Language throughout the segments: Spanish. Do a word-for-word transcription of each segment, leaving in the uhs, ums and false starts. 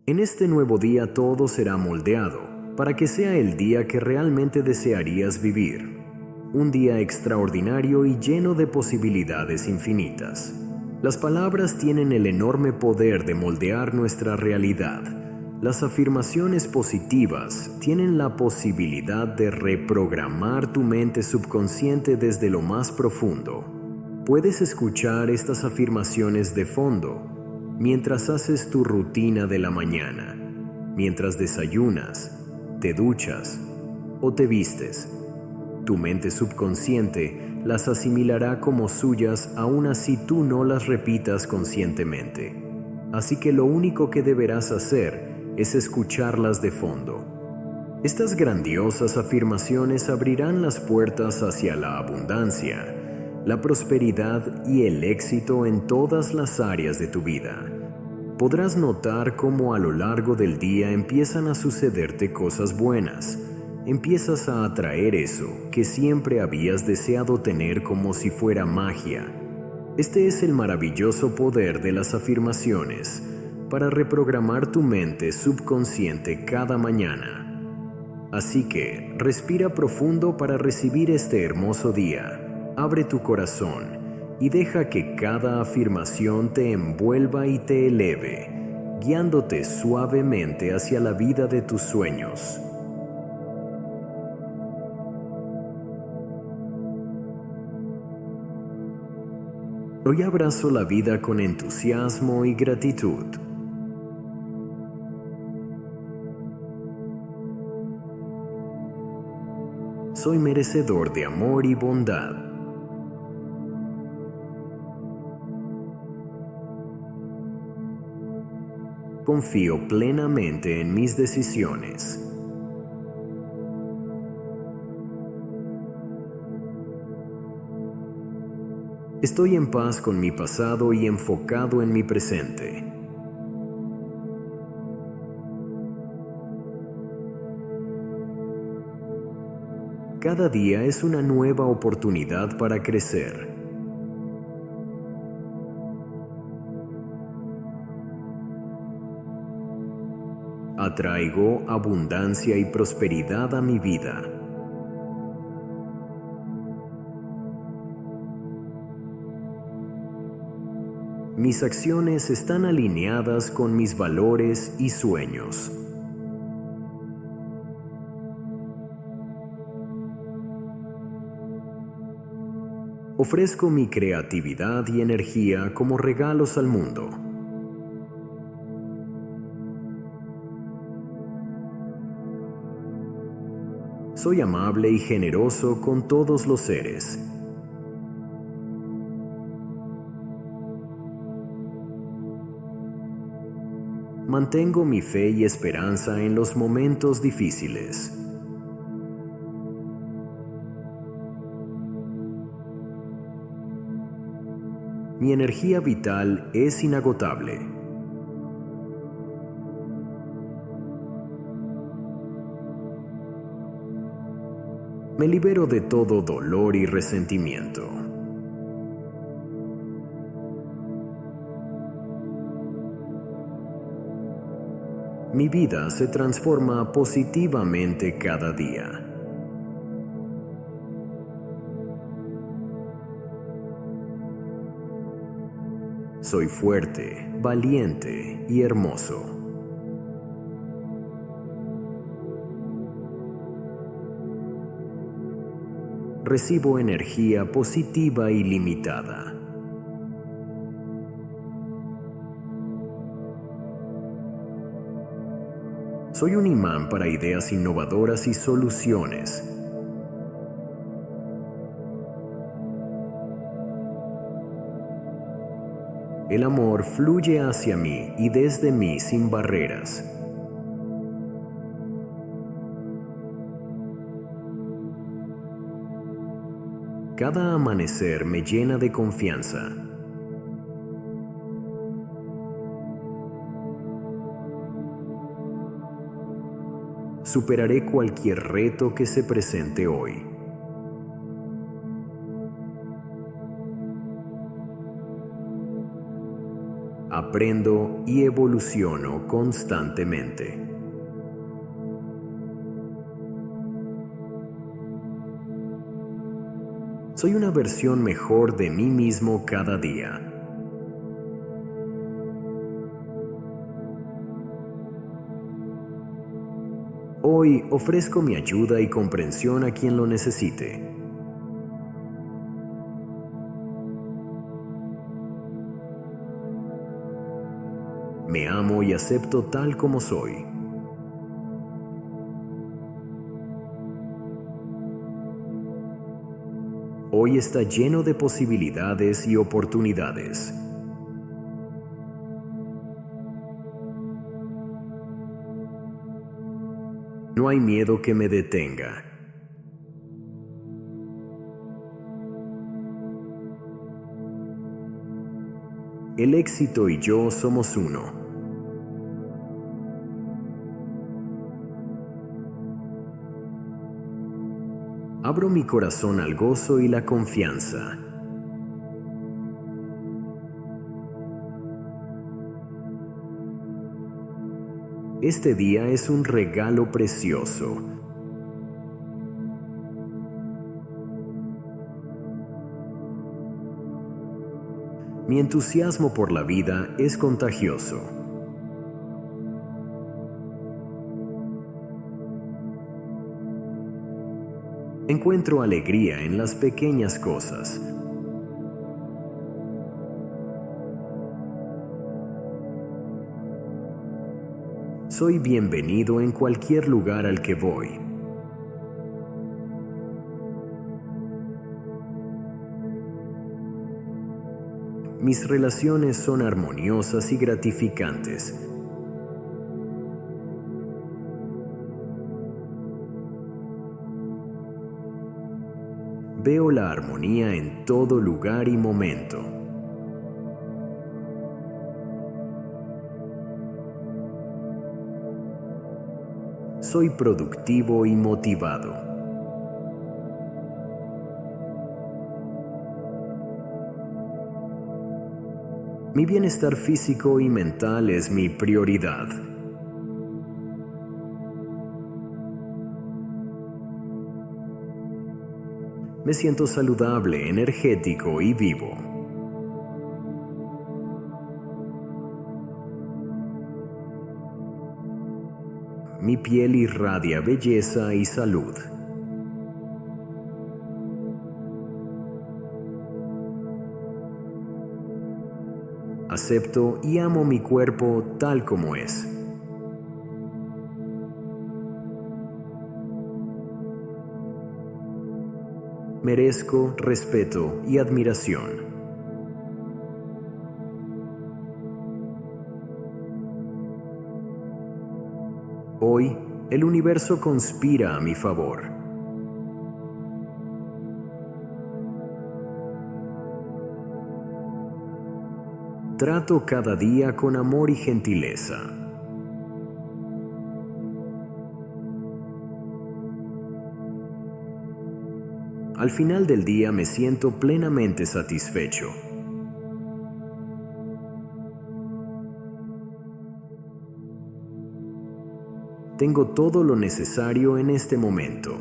En este nuevo día todo será moldeado para que sea el día que realmente desearías vivir. Un día extraordinario y lleno de posibilidades infinitas. Las palabras tienen el enorme poder de moldear nuestra realidad. Las afirmaciones positivas tienen la posibilidad de reprogramar tu mente subconsciente desde lo más profundo. Puedes escuchar estas afirmaciones de fondo mientras haces tu rutina de la mañana, mientras desayunas, te duchas o te vistes. Tu mente subconsciente las asimilará como suyas aun así tú no las repitas conscientemente. Así que lo único que deberás hacer es escucharlas de fondo. Estas grandiosas afirmaciones abrirán las puertas hacia la abundancia, la prosperidad y el éxito en todas las áreas de tu vida. Podrás notar cómo a lo largo del día empiezan a sucederte cosas buenas. Empiezas a atraer eso que siempre habías deseado tener como si fuera magia. Este es el maravilloso poder de las afirmaciones para reprogramar tu mente subconsciente cada mañana. Así que respira profundo para recibir este hermoso día. Abre tu corazón y deja que cada afirmación te envuelva y te eleve, guiándote suavemente hacia la vida de tus sueños. Hoy abrazo la vida con entusiasmo y gratitud. Soy merecedor de amor y bondad. Confío plenamente en mis decisiones. Estoy en paz con mi pasado y enfocado en mi presente. Cada día es una nueva oportunidad para crecer. Atraigo abundancia y prosperidad a mi vida. Mis acciones están alineadas con mis valores y sueños. Ofrezco mi creatividad y energía como regalos al mundo. Soy amable y generoso con todos los seres. Mantengo mi fe y esperanza en los momentos difíciles. Mi energía vital es inagotable. Me libero de todo dolor y resentimiento. Mi vida se transforma positivamente cada día. Soy fuerte, valiente y hermoso. Recibo energía positiva y ilimitada. Soy un imán para ideas innovadoras y soluciones. El amor fluye hacia mí y desde mí sin barreras. Cada amanecer me llena de confianza. Superaré cualquier reto que se presente hoy. aprendo y evoluciono constantemente. Soy una versión mejor de mí mismo cada día. Hoy ofrezco mi ayuda y comprensión a quien lo necesite. Me amo y acepto tal como soy. Hoy está lleno de posibilidades y oportunidades. No hay miedo que me detenga. El éxito y yo somos uno. Abro mi corazón al gozo y la confianza. Este día es un regalo precioso. Mi entusiasmo por la vida es contagioso. Encuentro alegría en las pequeñas cosas. Soy bienvenido en cualquier lugar al que voy. Mis relaciones son armoniosas y gratificantes. Veo la armonía en todo lugar y momento. Soy productivo y motivado. Mi bienestar físico y mental es mi prioridad. Me siento saludable, energético y vivo. Mi piel irradia belleza y salud. Acepto y amo mi cuerpo tal como es. Merezco respeto y admiración. Hoy, el universo conspira a mi favor. Trato cada día con amor y gentileza. Al final del día me siento plenamente satisfecho. Tengo todo lo necesario en este momento.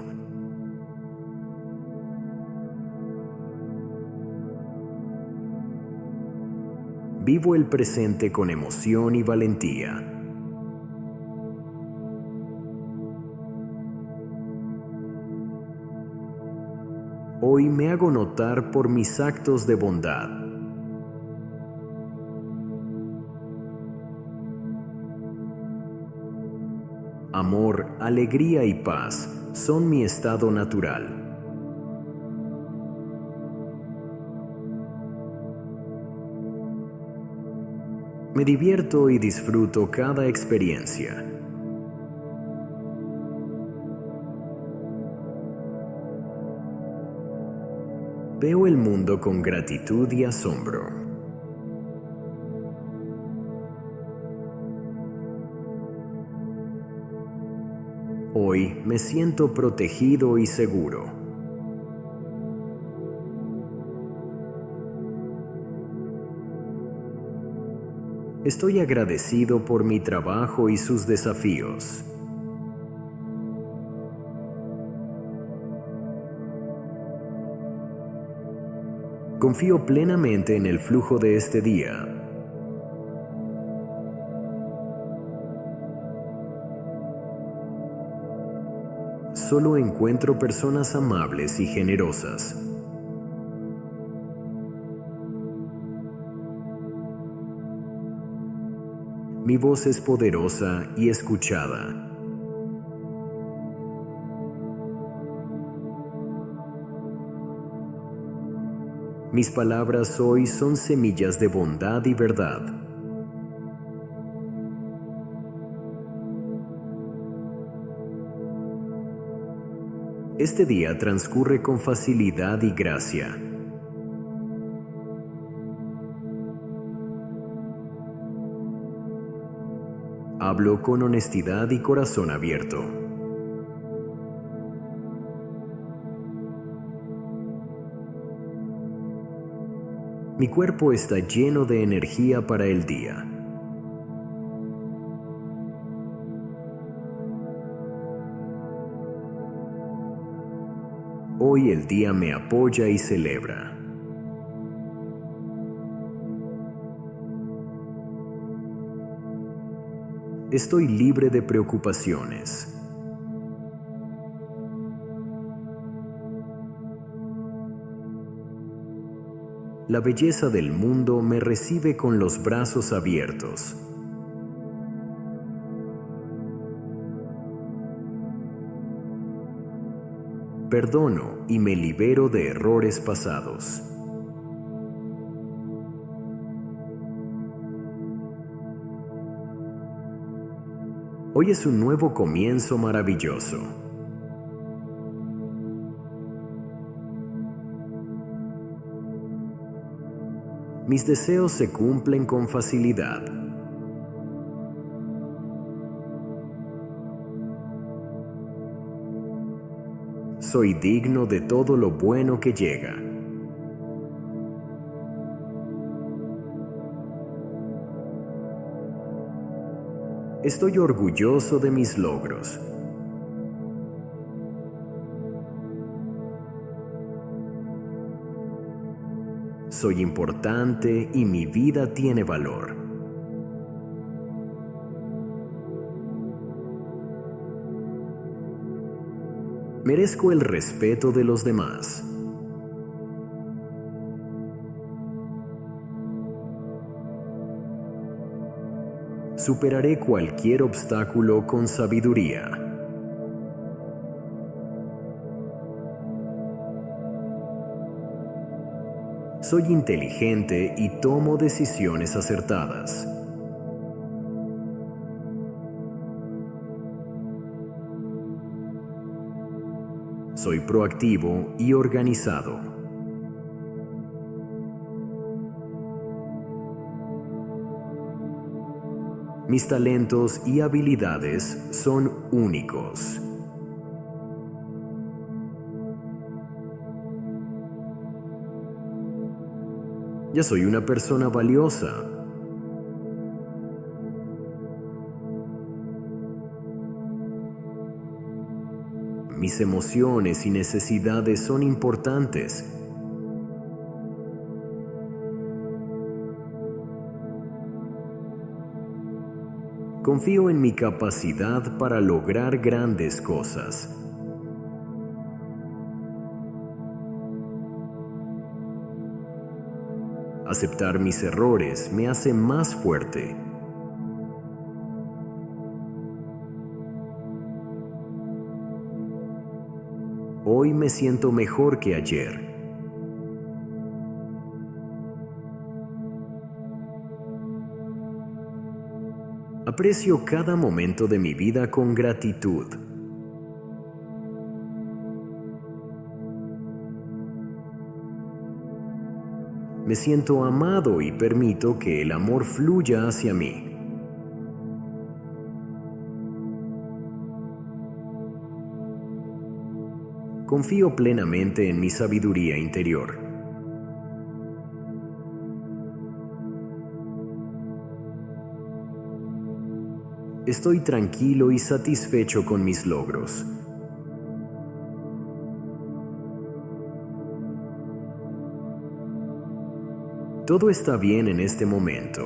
Vivo el presente con emoción y valentía. Hoy me hago notar por mis actos de bondad. Amor, alegría y paz son mi estado natural. Me divierto y disfruto cada experiencia. Veo el mundo con gratitud y asombro. Hoy me siento protegido y seguro. Estoy agradecido por mi trabajo y sus desafíos. Confío plenamente en el flujo de este día. Solo encuentro personas amables y generosas. Mi voz es poderosa y escuchada. Mis palabras hoy son semillas de bondad y verdad. Este día transcurre con facilidad y gracia. Hablo con honestidad y corazón abierto. Mi cuerpo está lleno de energía para el día. Hoy el día me apoya y celebra. Estoy libre de preocupaciones. La belleza del mundo me recibe con los brazos abiertos. Perdono y me libero de errores pasados. Hoy es un nuevo comienzo maravilloso. Mis deseos se cumplen con facilidad. Soy digno de todo lo bueno que llega. Estoy orgulloso de mis logros. Soy importante y mi vida tiene valor. Merezco el respeto de los demás. Superaré cualquier obstáculo con sabiduría. Soy inteligente y tomo decisiones acertadas. Soy proactivo y organizado. Mis talentos y habilidades son únicos. Ya soy una persona valiosa. Mis emociones y necesidades son importantes. Confío en mi capacidad para lograr grandes cosas. Aceptar mis errores me hace más fuerte. Hoy me siento mejor que ayer. Aprecio cada momento de mi vida con gratitud. Me siento amado y permito que el amor fluya hacia mí. Confío plenamente en mi sabiduría interior. Estoy tranquilo y satisfecho con mis logros. Todo está bien en este momento.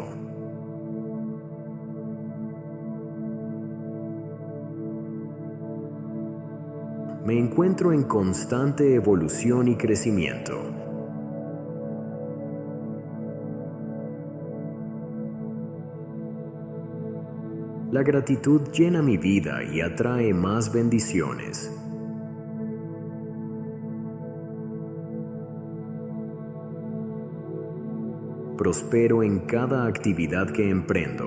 Me encuentro en constante evolución y crecimiento. La gratitud llena mi vida y atrae más bendiciones. Prospero en cada actividad que emprendo.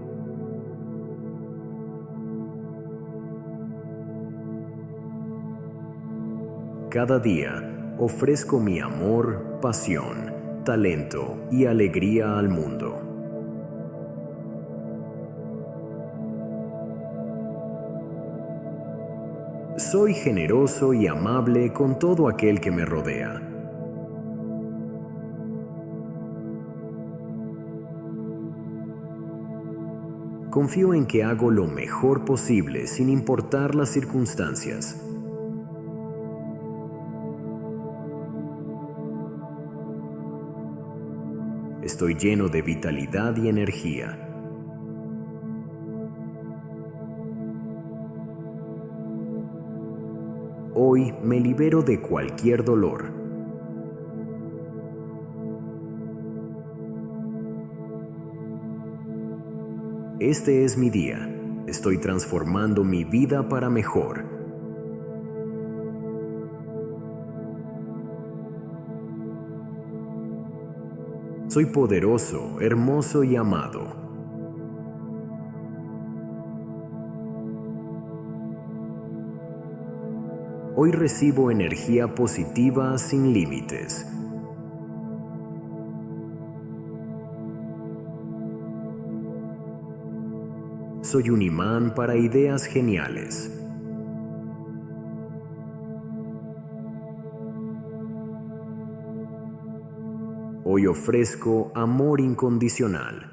Cada día ofrezco mi amor, pasión, talento y alegría al mundo. Soy generoso y amable con todo aquel que me rodea. Confío en que hago lo mejor posible sin importar las circunstancias. Estoy lleno de vitalidad y energía. Hoy me libero de cualquier dolor. Este es mi día. Estoy transformando mi vida para mejor. Soy poderoso, hermoso y amado. Hoy recibo energía positiva sin límites. Soy un imán para ideas geniales. Hoy ofrezco amor incondicional.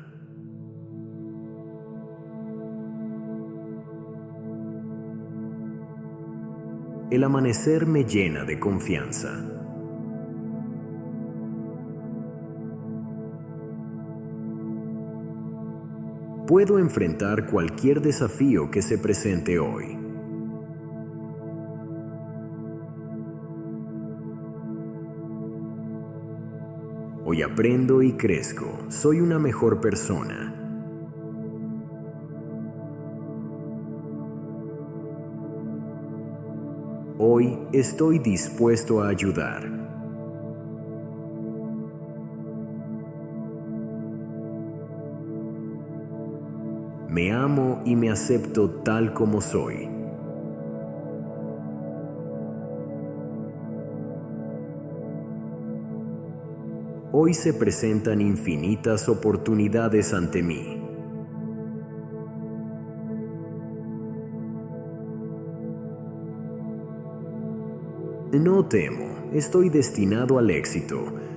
El amanecer me llena de confianza. Puedo enfrentar cualquier desafío que se presente hoy. Hoy aprendo y crezco. Soy una mejor persona. Hoy estoy dispuesto a ayudar. Me amo y me acepto tal como soy. Hoy se presentan infinitas oportunidades ante mí. No temo, estoy destinado al éxito.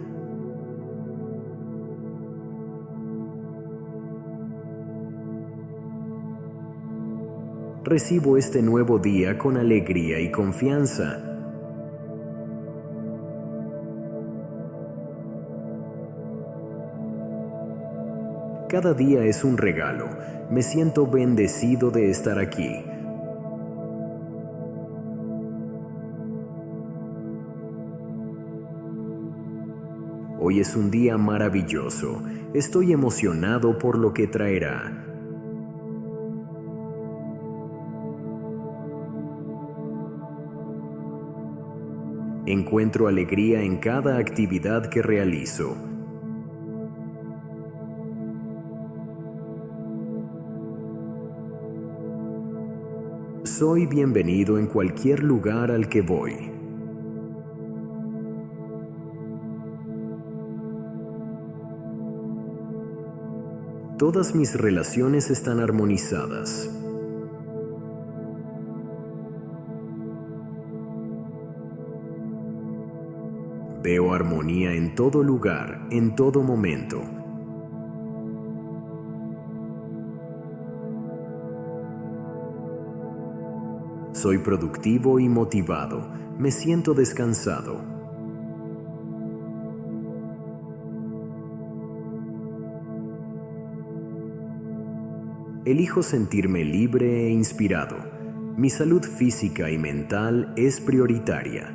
Recibo este nuevo día con alegría y confianza. Cada día es un regalo. Me siento bendecido de estar aquí. Hoy es un día maravilloso. Estoy emocionado por lo que traerá. Encuentro alegría en cada actividad que realizo. Soy bienvenido en cualquier lugar al que voy. Todas mis relaciones están armonizadas. Veo armonía en todo lugar, en todo momento. Soy productivo y motivado. Me siento descansado. Elijo sentirme libre e inspirado. Mi salud física y mental es prioritaria.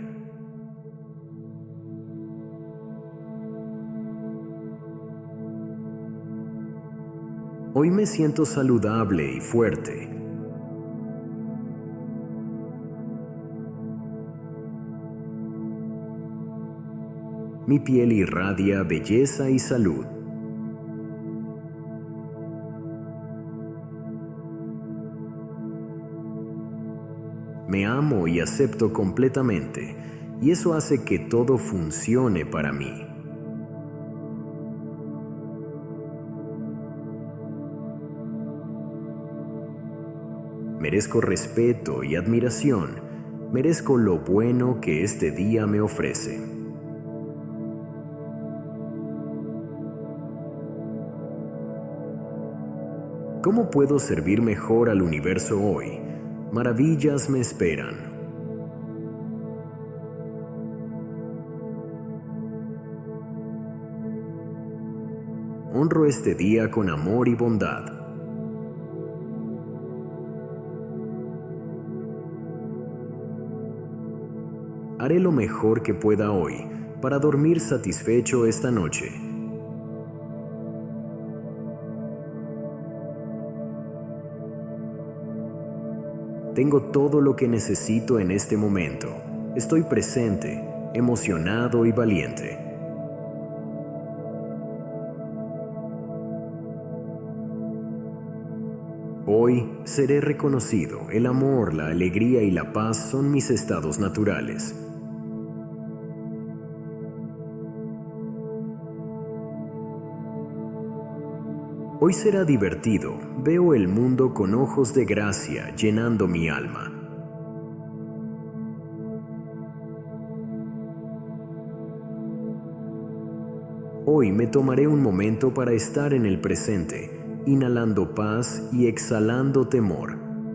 Hoy me siento saludable y fuerte. Mi piel irradia belleza y salud. Me amo y acepto completamente, y eso hace que todo funcione para mí. Merezco respeto y admiración. Merezco lo bueno que este día me ofrece. ¿Cómo puedo servir mejor al universo hoy? Maravillas me esperan. Honro este día con amor y bondad. Haré lo mejor que pueda hoy para dormir satisfecho esta noche. Tengo todo lo que necesito en este momento. Estoy presente, emocionado y valiente. Hoy seré reconocido. El amor, la alegría y la paz son mis estados naturales. Hoy será divertido. Veo el mundo con ojos de gracia llenando mi alma. Hoy me tomaré un momento para estar en el presente, inhalando paz y exhalando temor.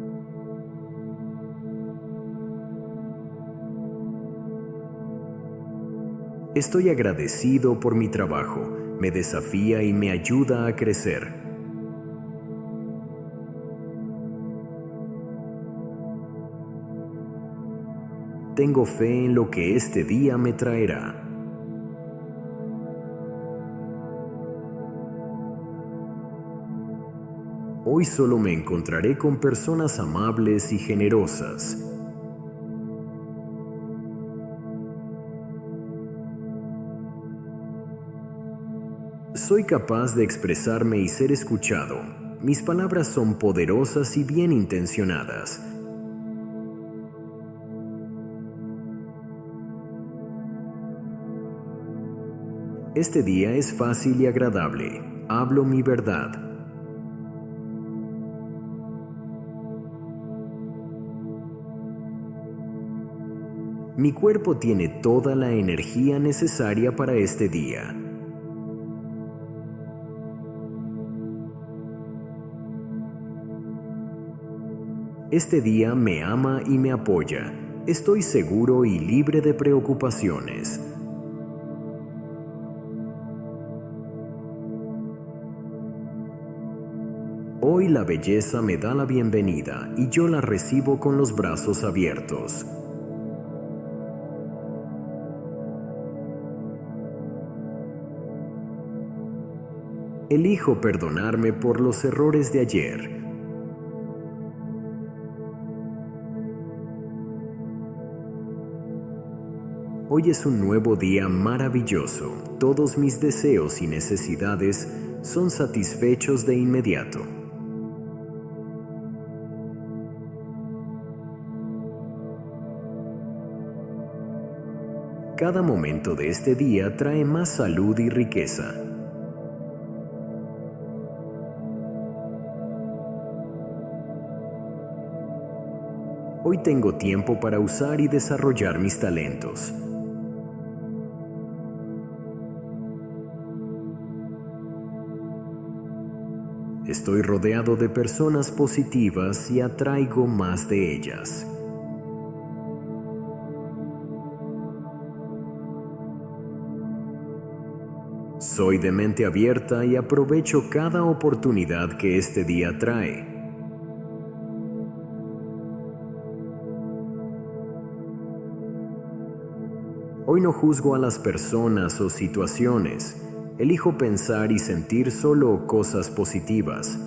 Estoy agradecido por mi trabajo. Me desafía y me ayuda a crecer. Tengo fe en lo que este día me traerá. Hoy solo me encontraré con personas amables y generosas. Soy capaz de expresarme y ser escuchado. Mis palabras son poderosas y bien intencionadas. Este día es fácil y agradable. Hablo mi verdad. Mi cuerpo tiene toda la energía necesaria para este día. Este día me ama y me apoya. Estoy seguro y libre de preocupaciones. Hoy la belleza me da la bienvenida y yo la recibo con los brazos abiertos. Elijo perdonarme por los errores de ayer. Hoy es un nuevo día maravilloso. Todos mis deseos y necesidades son satisfechos de inmediato. Cada momento de este día trae más salud y riqueza. Hoy tengo tiempo para usar y desarrollar mis talentos. Estoy rodeado de personas positivas y atraigo más de ellas. Soy de mente abierta y aprovecho cada oportunidad que este día trae. Hoy no juzgo a las personas o situaciones. Elijo pensar y sentir solo cosas positivas.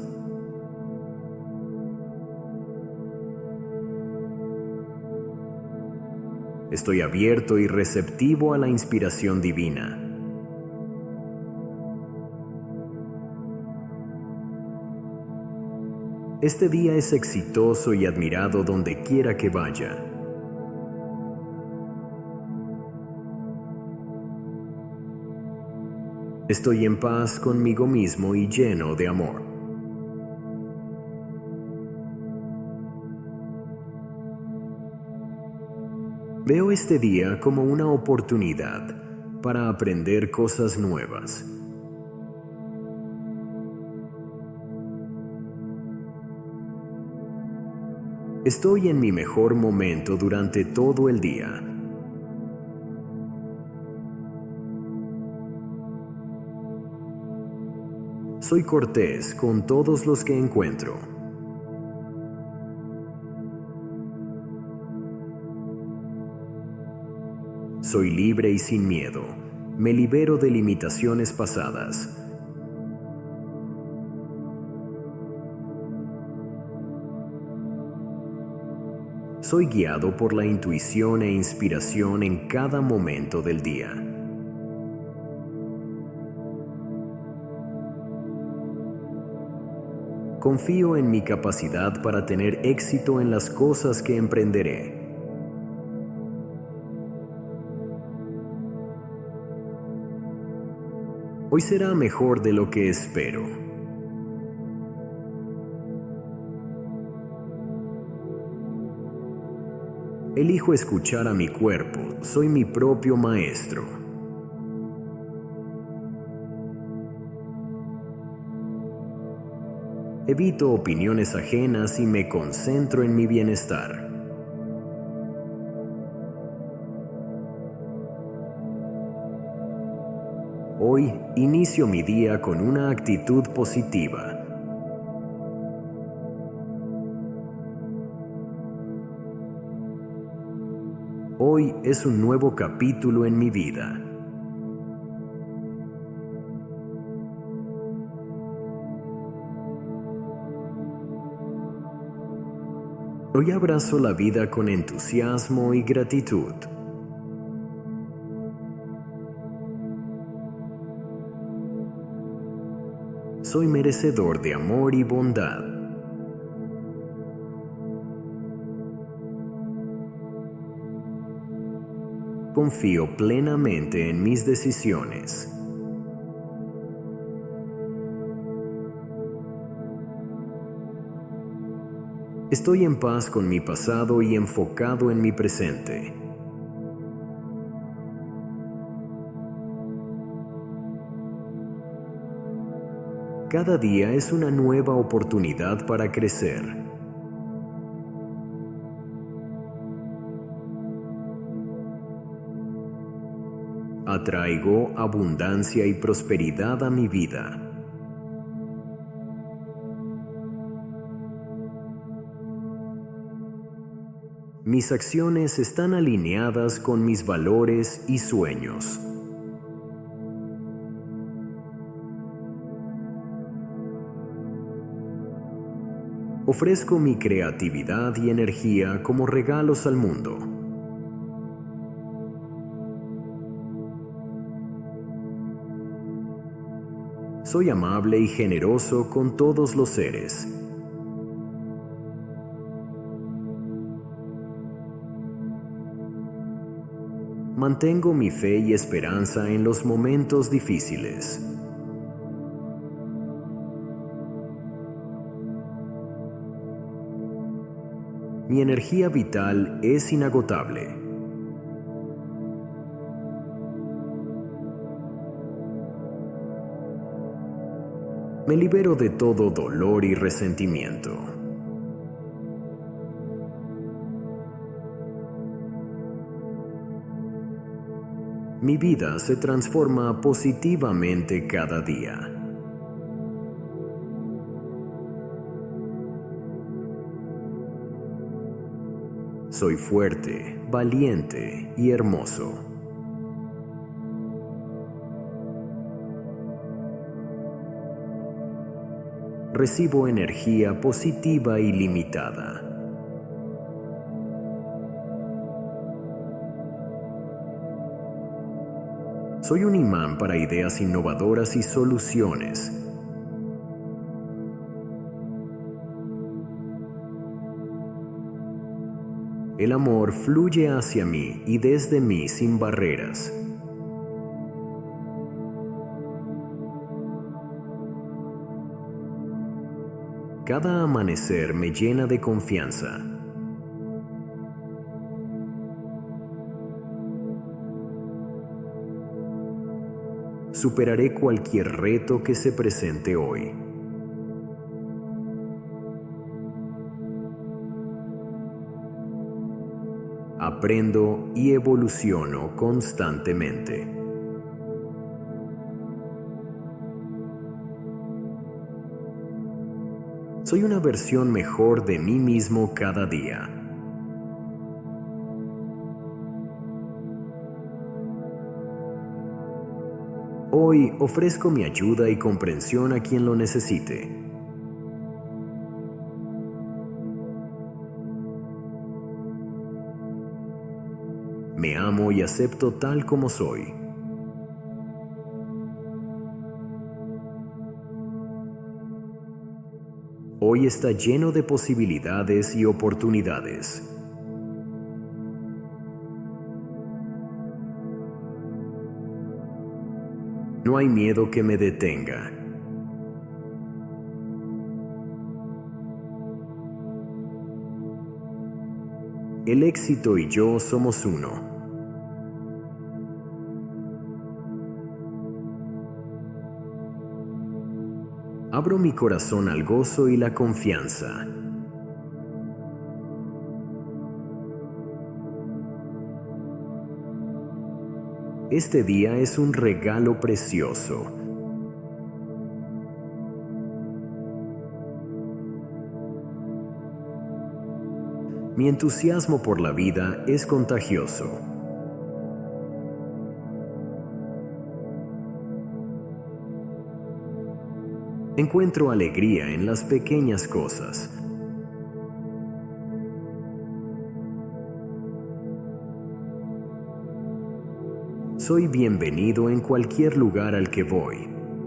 Estoy abierto y receptivo a la inspiración divina. Este día es exitoso y admirado donde quiera que vaya. Estoy en paz conmigo mismo y lleno de amor. Veo este día como una oportunidad para aprender cosas nuevas. Estoy en mi mejor momento durante todo el día. Soy cortés con todos los que encuentro. Soy libre y sin miedo. Me libero de limitaciones pasadas. Soy guiado por la intuición e inspiración en cada momento del día. Confío en mi capacidad para tener éxito en las cosas que emprenderé. Hoy será mejor de lo que espero. Elijo escuchar a mi cuerpo. Soy mi propio maestro. Evito opiniones ajenas y me concentro en mi bienestar. Hoy inicio mi día con una actitud positiva. Hoy es un nuevo capítulo en mi vida. Hoy abrazo la vida con entusiasmo y gratitud. Soy merecedor de amor y bondad. Confío plenamente en mis decisiones. Estoy en paz con mi pasado y enfocado en mi presente. Cada día es una nueva oportunidad para crecer. Atraigo abundancia y prosperidad a mi vida. Mis acciones están alineadas con mis valores y sueños. Ofrezco mi creatividad y energía como regalos al mundo. Soy amable y generoso con todos los seres. Mantengo mi fe y esperanza en los momentos difíciles. Mi energía vital es inagotable. Me libero de todo dolor y resentimiento. Mi vida se transforma positivamente cada día. Soy fuerte, valiente y hermoso. Recibo energía positiva y ilimitada. Soy un imán para ideas innovadoras y soluciones. El amor fluye hacia mí y desde mí sin barreras. Cada amanecer me llena de confianza. Superaré cualquier reto que se presente hoy. Aprendo y evoluciono constantemente. Soy una versión mejor de mí mismo cada día. Hoy ofrezco mi ayuda y comprensión a quien lo necesite. Me amo y acepto tal como soy. Hoy está lleno de posibilidades y oportunidades. No hay miedo que me detenga. El éxito y yo somos uno. Abro mi corazón al gozo y la confianza. Este día es un regalo precioso. Mi entusiasmo por la vida es contagioso. Encuentro alegría en las pequeñas cosas. Soy bienvenido en cualquier lugar al que voy.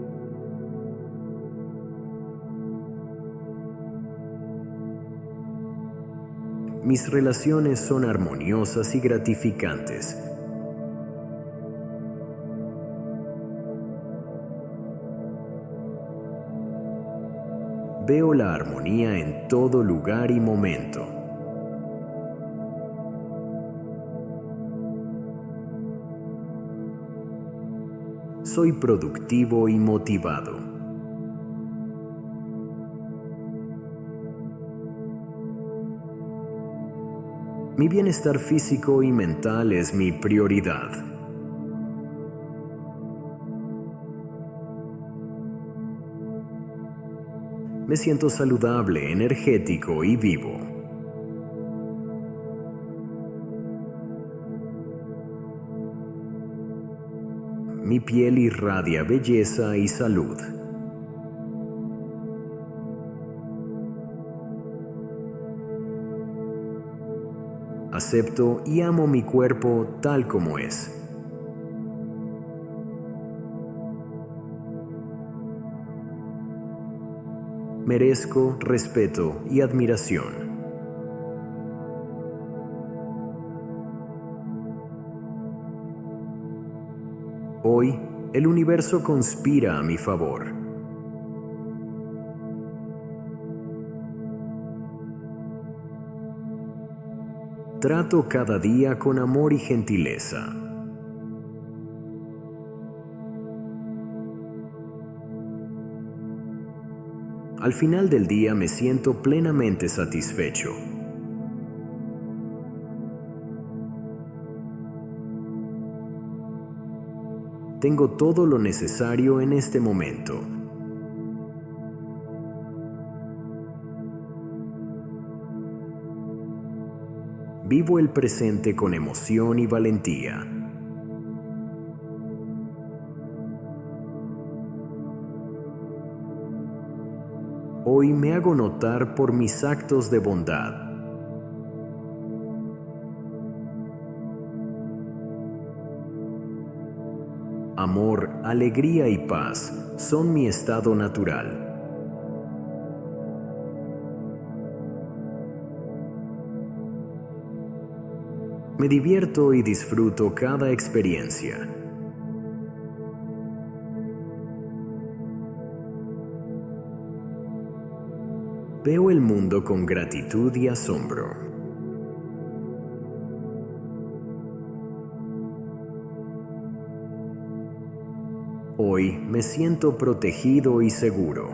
Mis relaciones son armoniosas y gratificantes. Veo la armonía en todo lugar y momento. Soy productivo y motivado. Mi bienestar físico y mental es mi prioridad. Me siento saludable, energético y vivo. Mi piel irradia belleza y salud. Acepto y amo mi cuerpo tal como es. Merezco respeto y admiración. Hoy, el universo conspira a mi favor. Trato cada día con amor y gentileza. Al final del día me siento plenamente satisfecho. Tengo todo lo necesario en este momento. Vivo el presente con emoción y valentía. Hoy me hago notar por mis actos de bondad. Amor, alegría y paz son mi estado natural. Me divierto y disfruto cada experiencia. Veo el mundo con gratitud y asombro. Hoy me siento protegido y seguro.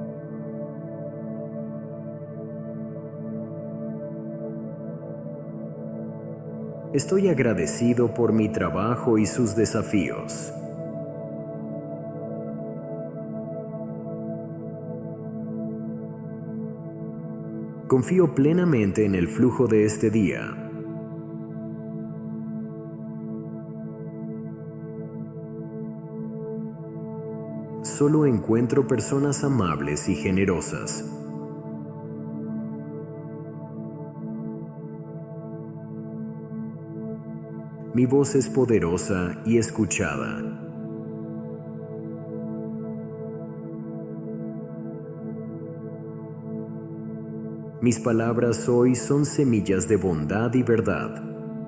Estoy agradecido por mi trabajo y sus desafíos. Confío plenamente en el flujo de este día. Solo encuentro personas amables y generosas. Mi voz es poderosa y escuchada. Mis palabras hoy son semillas de bondad y verdad.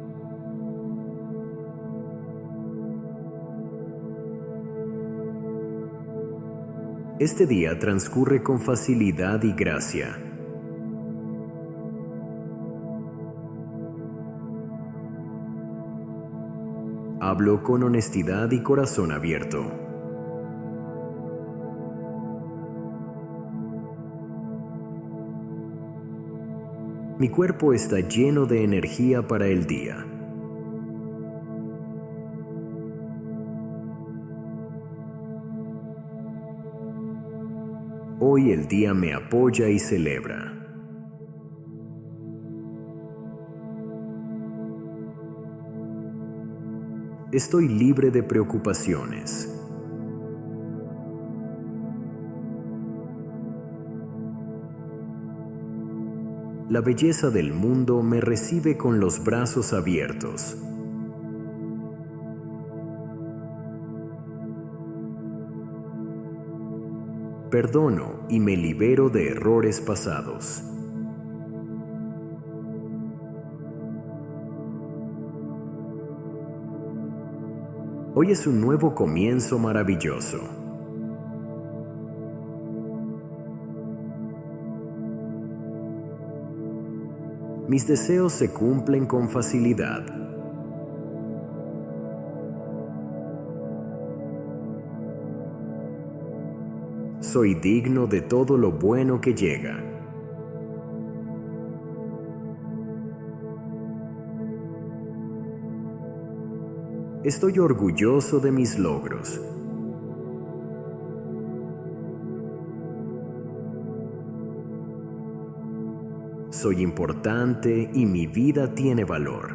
Este día transcurre con facilidad y gracia. Hablo con honestidad y corazón abierto. Mi cuerpo está lleno de energía para el día. Hoy el día me apoya y celebra. Estoy libre de preocupaciones. La belleza del mundo me recibe con los brazos abiertos. Perdono y me libero de errores pasados. Hoy es un nuevo comienzo maravilloso. Mis deseos se cumplen con facilidad. Soy digno de todo lo bueno que llega. Estoy orgulloso de mis logros. Soy importante y mi vida tiene valor.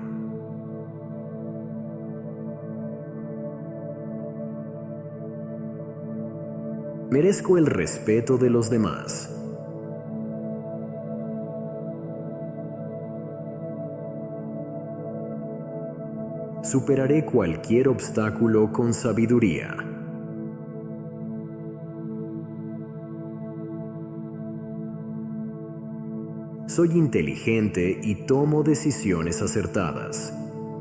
Merezco el respeto de los demás. Superaré cualquier obstáculo con sabiduría. Soy inteligente y tomo decisiones acertadas.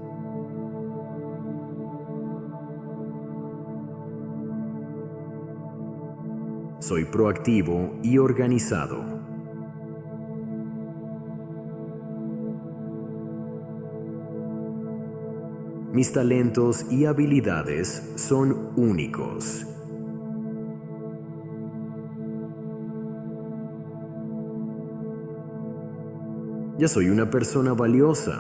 Soy proactivo y organizado. Mis talentos y habilidades son únicos. Ya soy una persona valiosa.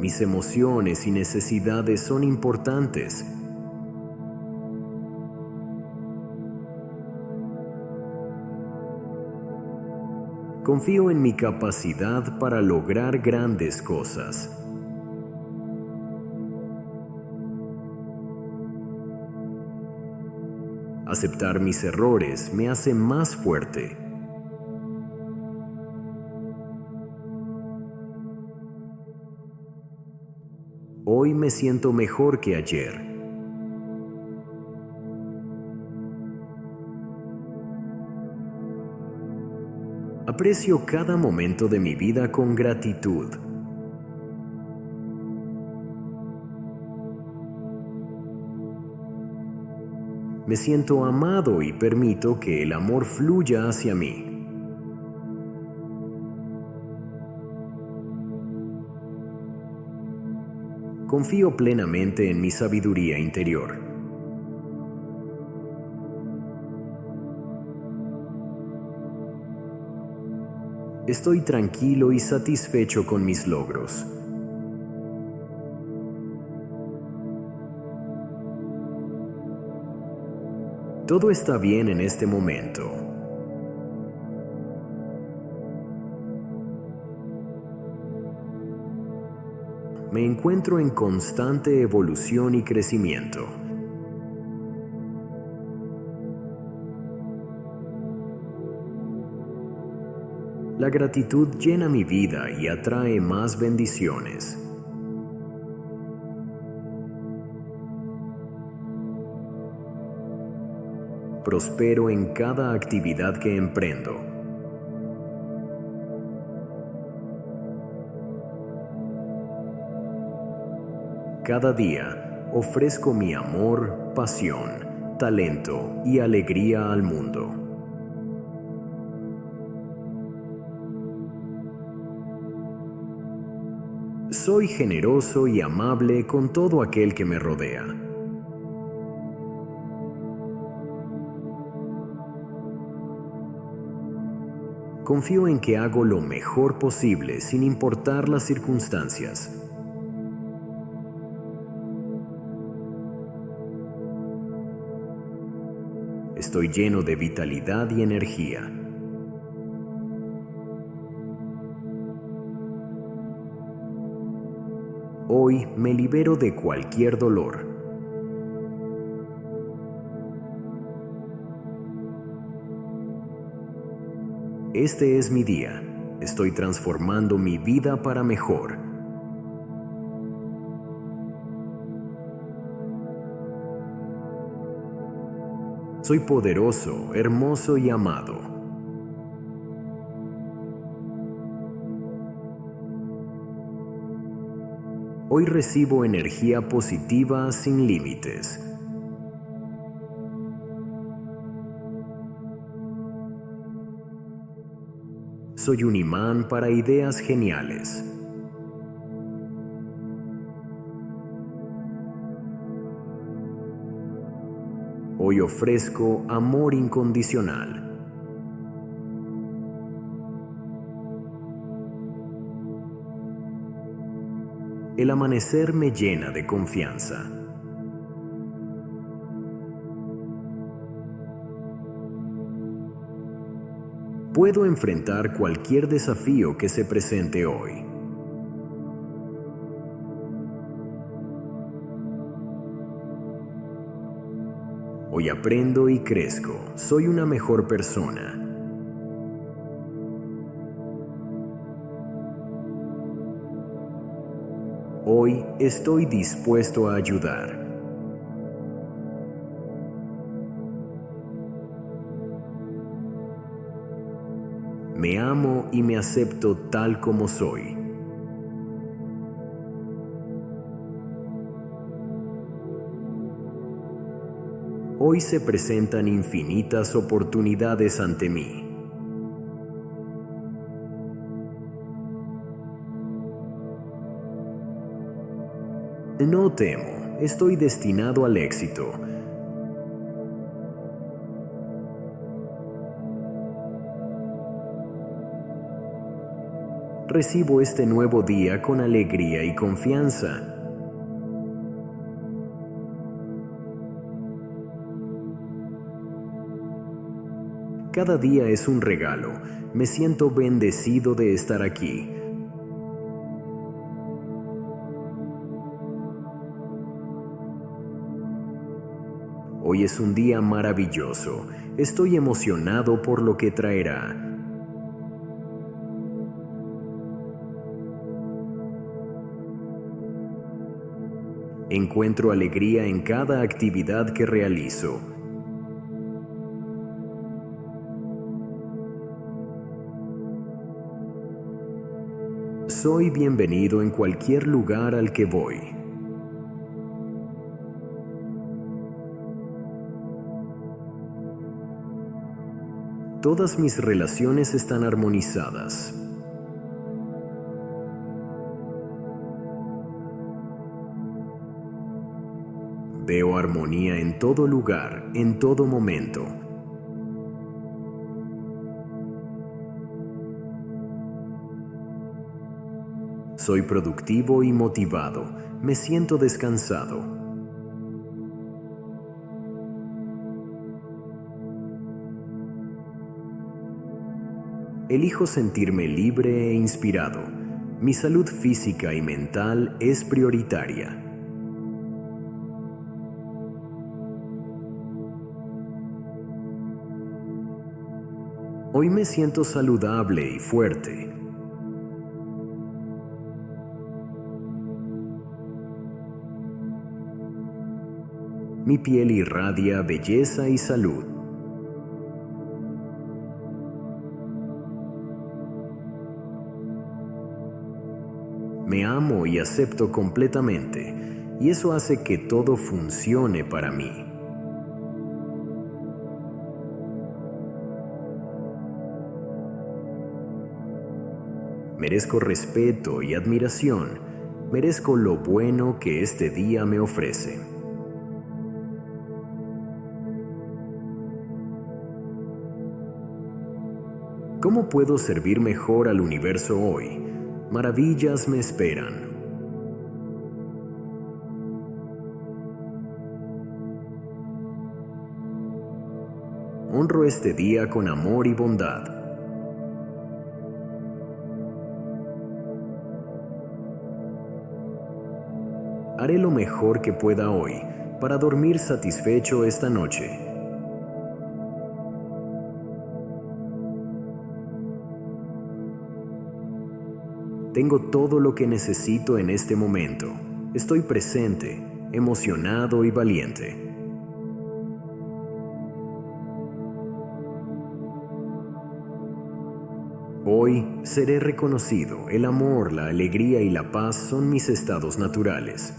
mis emociones y necesidades son importantes. Confío en mi capacidad para lograr grandes cosas. Aceptar mis errores me hace más fuerte. Hoy me siento mejor que ayer. Aprecio cada momento de mi vida con gratitud. Me siento amado y permito que el amor fluya hacia mí. Confío plenamente en mi sabiduría interior. Estoy tranquilo y satisfecho con mis logros. Todo está bien en este momento. Me encuentro en constante evolución y crecimiento. La gratitud llena mi vida y atrae más bendiciones. Prospero en cada actividad que emprendo. Cada día ofrezco mi amor, pasión, talento y alegría al mundo. Soy generoso y amable con todo aquel que me rodea. Confío en que hago lo mejor posible sin importar las circunstancias. Estoy lleno de vitalidad y energía. Hoy me libero de cualquier dolor. Este es mi día. Estoy transformando mi vida para mejor. Soy poderoso, hermoso y amado. Hoy recibo energía positiva sin límites. Soy un imán para ideas geniales. Hoy ofrezco amor incondicional. El amanecer me llena de confianza. Puedo enfrentar cualquier desafío que se presente hoy. Hoy aprendo y crezco. Soy una mejor persona. Hoy estoy dispuesto a ayudar. Me amo y me acepto tal como soy. Hoy se presentan infinitas oportunidades ante mí. No temo, estoy destinado al éxito. Recibo este nuevo día con alegría y confianza. Cada día es un regalo. Me siento bendecido de estar aquí. Hoy es un día maravilloso. Estoy emocionado por lo que traerá. Encuentro alegría en cada actividad que realizo. Soy bienvenido en cualquier lugar al que voy. Todas mis relaciones están armonizadas. Veo armonía en todo lugar, en todo momento. Soy productivo y motivado. Me siento descansado. Elijo sentirme libre e inspirado. Mi salud física y mental es prioritaria. Hoy me siento saludable y fuerte. Mi piel irradia belleza y salud. Me amo y acepto completamente, y eso hace que todo funcione para mí. Merezco respeto y admiración. Merezco lo bueno que este día me ofrece. ¿Cómo puedo servir mejor al universo hoy? Maravillas me esperan. Honro este día con amor y bondad. Haré lo mejor que pueda hoy para dormir satisfecho esta noche. Tengo todo lo que necesito en este momento. Estoy presente, emocionado y valiente. Hoy seré reconocido. El amor, la alegría y la paz son mis estados naturales.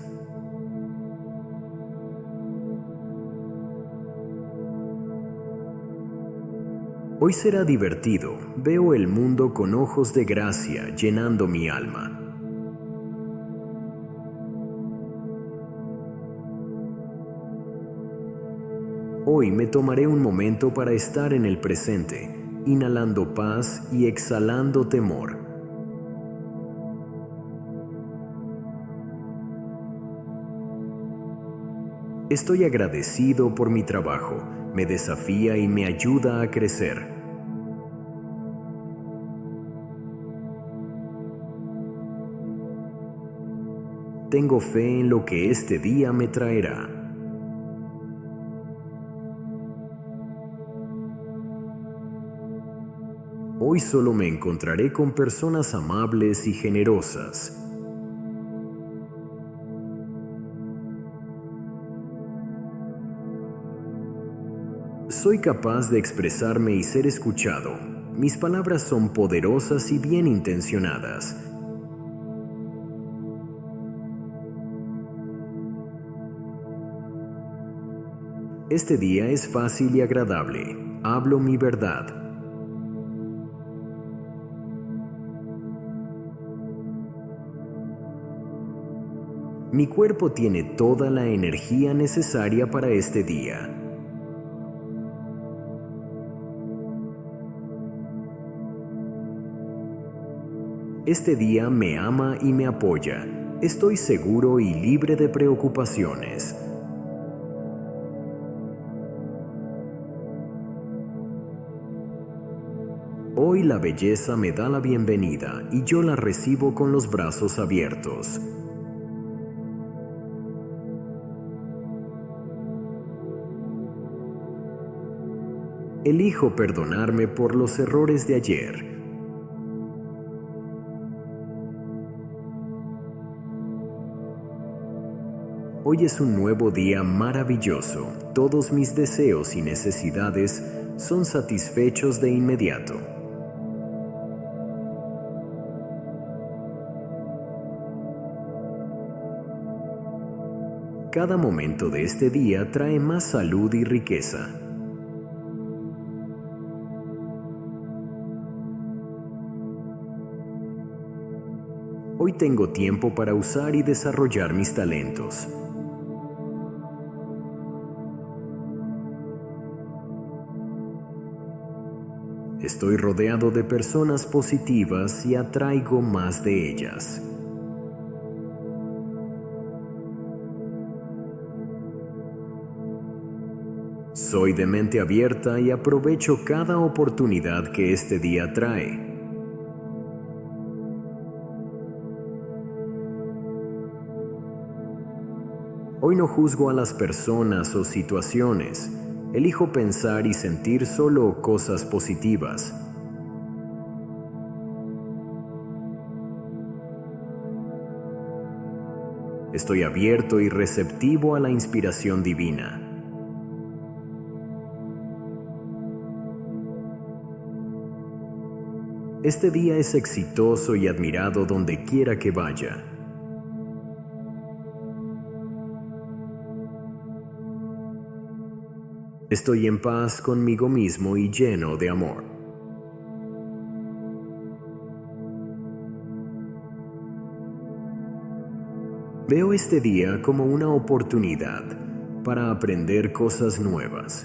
Hoy será divertido. Veo el mundo con ojos de gracia llenando mi alma. Hoy me tomaré un momento para estar en el presente, inhalando paz y exhalando temor. Estoy agradecido por mi trabajo. Me desafía y me ayuda a crecer. Tengo fe en lo que este día me traerá. Hoy solo me encontraré con personas amables y generosas. Soy capaz de expresarme y ser escuchado. Mis palabras son poderosas y bien intencionadas. Este día es fácil y agradable. Hablo mi verdad. Mi cuerpo tiene toda la energía necesaria para este día. Este día me ama y me apoya. Estoy seguro y libre de preocupaciones. Hoy la belleza me da la bienvenida y yo la recibo con los brazos abiertos. Elijo perdonarme por los errores de ayer. Hoy es un nuevo día maravilloso. Todos mis deseos y necesidades son satisfechos de inmediato. Cada momento de este día trae más salud y riqueza. Hoy tengo tiempo para usar y desarrollar mis talentos. Estoy rodeado de personas positivas y atraigo más de ellas. Soy de mente abierta y aprovecho cada oportunidad que este día trae. Hoy no juzgo a las personas o situaciones. Elijo pensar y sentir solo cosas positivas. Estoy abierto y receptivo a la inspiración divina. Este día es exitoso y admirado donde quiera que vaya. Estoy en paz conmigo mismo y lleno de amor. Veo este día como una oportunidad para aprender cosas nuevas.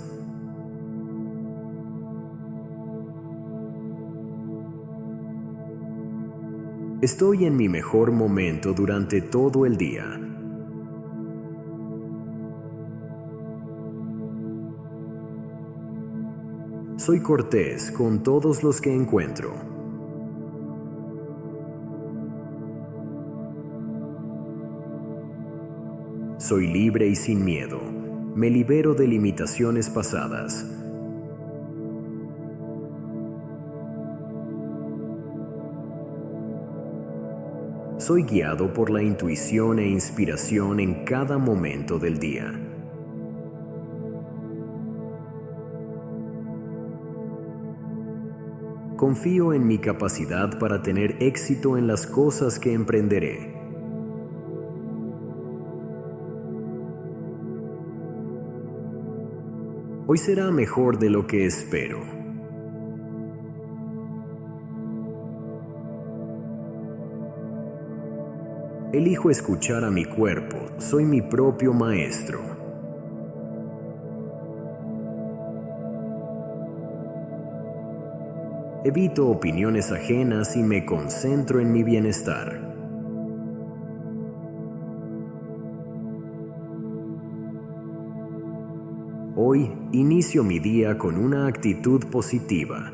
Estoy en mi mejor momento durante todo el día. Soy cortés con todos los que encuentro. Soy libre y sin miedo. Me libero de limitaciones pasadas. Soy guiado por la intuición e inspiración en cada momento del día. Confío en mi capacidad para tener éxito en las cosas que emprenderé. Hoy será mejor de lo que espero. Elijo escuchar a mi cuerpo. Soy mi propio maestro. Evito opiniones ajenas y me concentro en mi bienestar. Hoy inicio mi día con una actitud positiva.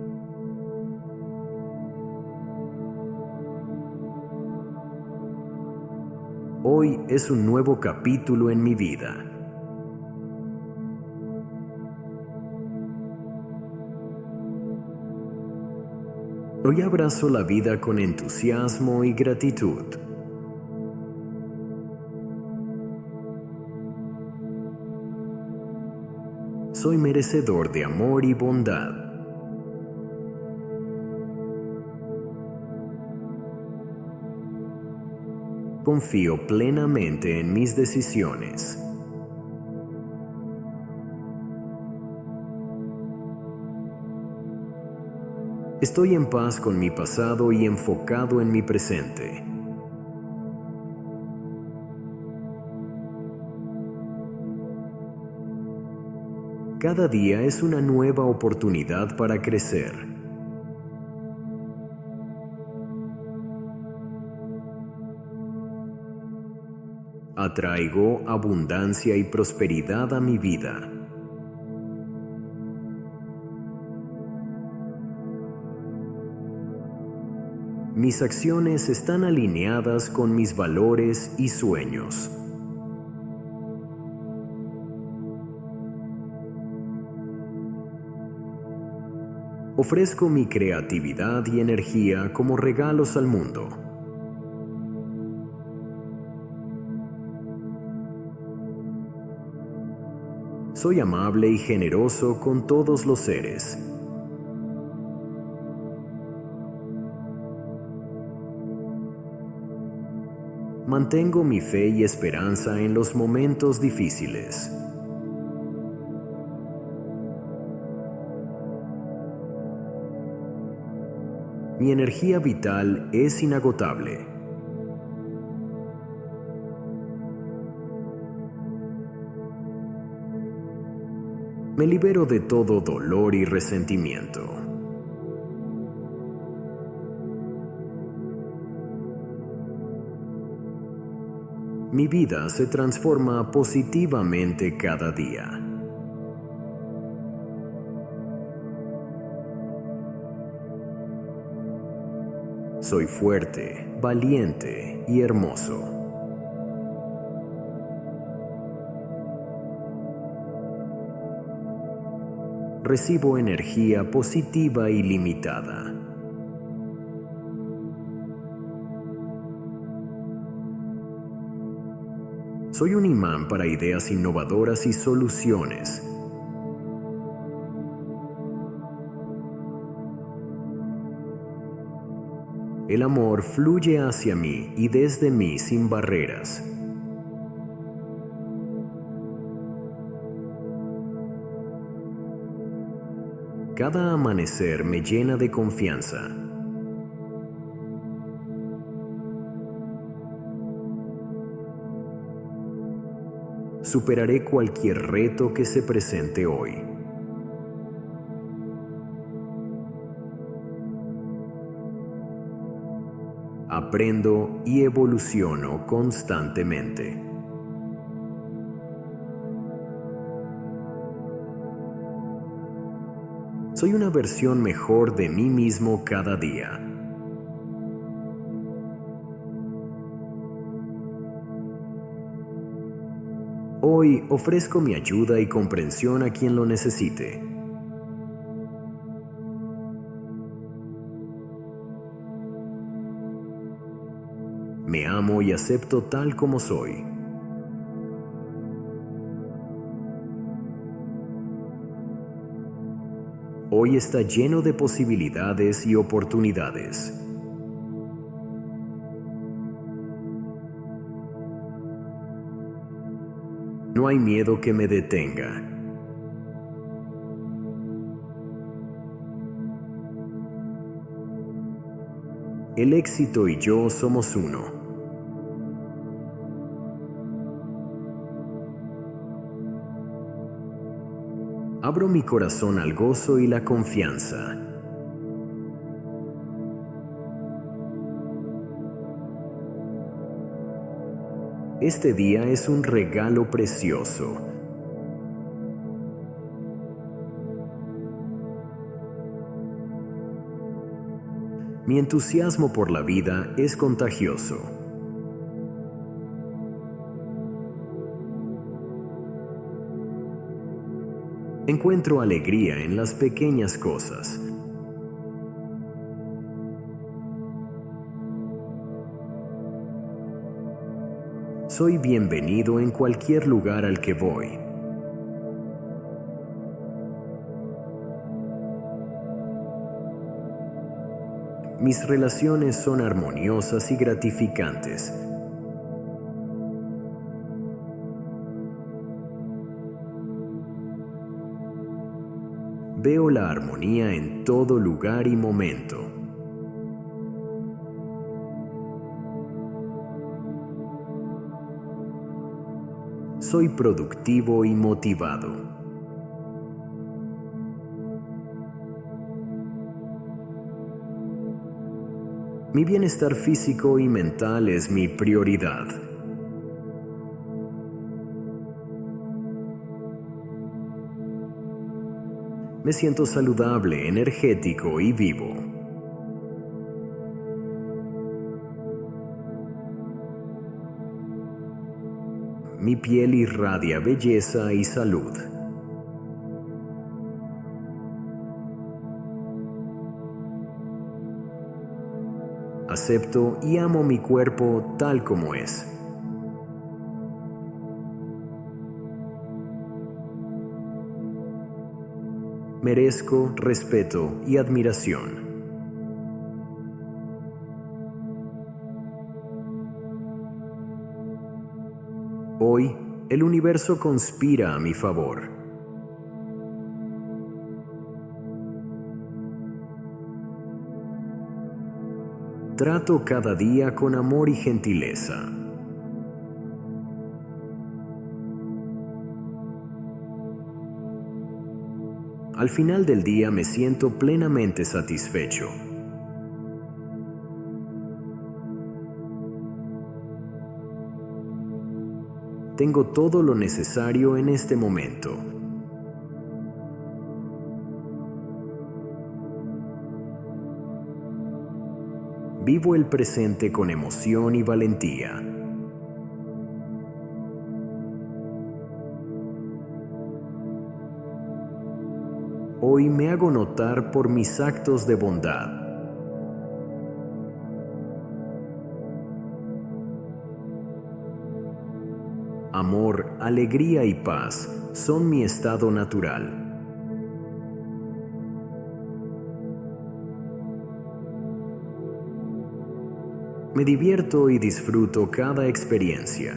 Hoy es un nuevo capítulo en mi vida. Hoy abrazo la vida con entusiasmo y gratitud. Soy merecedor de amor y bondad. Confío plenamente en mis decisiones. Estoy en paz con mi pasado y enfocado en mi presente. Cada día es una nueva oportunidad para crecer. Atraigo abundancia y prosperidad a mi vida. Mis acciones están alineadas con mis valores y sueños. Ofrezco mi creatividad y energía como regalos al mundo. Soy amable y generoso con todos los seres. Mantengo mi fe y esperanza en los momentos difíciles. Mi energía vital es inagotable. Me libero de todo dolor y resentimiento. Mi vida se transforma positivamente cada día. Soy fuerte, valiente y hermoso. Recibo energía positiva y ilimitada. Soy un imán para ideas innovadoras y soluciones. El amor fluye hacia mí y desde mí sin barreras. Cada amanecer me llena de confianza. Superaré cualquier reto que se presente hoy. Aprendo y evoluciono constantemente. Soy una versión mejor de mí mismo cada día. Hoy ofrezco mi ayuda y comprensión a quien lo necesite. Me amo y acepto tal como soy. Hoy está lleno de posibilidades y oportunidades. No hay miedo que me detenga. El éxito y yo somos uno. Abro mi corazón al gozo y la confianza. Este día es un regalo precioso. Mi entusiasmo por la vida es contagioso. Encuentro alegría en las pequeñas cosas. Soy bienvenido en cualquier lugar al que voy. Mis relaciones son armoniosas y gratificantes. Veo la armonía en todo lugar y momento. Soy productivo y motivado. Mi bienestar físico y mental es mi prioridad. Me siento saludable, energético y vivo. Mi piel irradia belleza y salud. Acepto y amo mi cuerpo tal como es. Merezco respeto y admiración. Hoy, el universo conspira a mi favor. Trato cada día con amor y gentileza. Al final del día me siento plenamente satisfecho. Tengo todo lo necesario en este momento. Vivo el presente con emoción y valentía. Hoy me hago notar por mis actos de bondad. Amor, alegría y paz son mi estado natural. Me divierto y disfruto cada experiencia.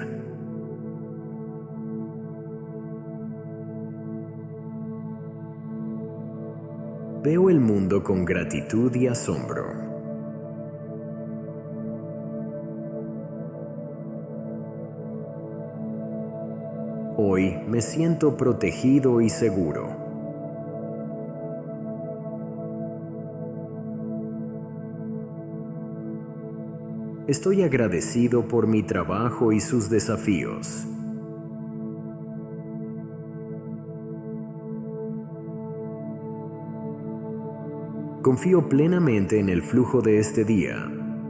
Veo el mundo con gratitud y asombro. Hoy me siento protegido y seguro. Estoy agradecido por mi trabajo y sus desafíos. Confío plenamente en el flujo de este día.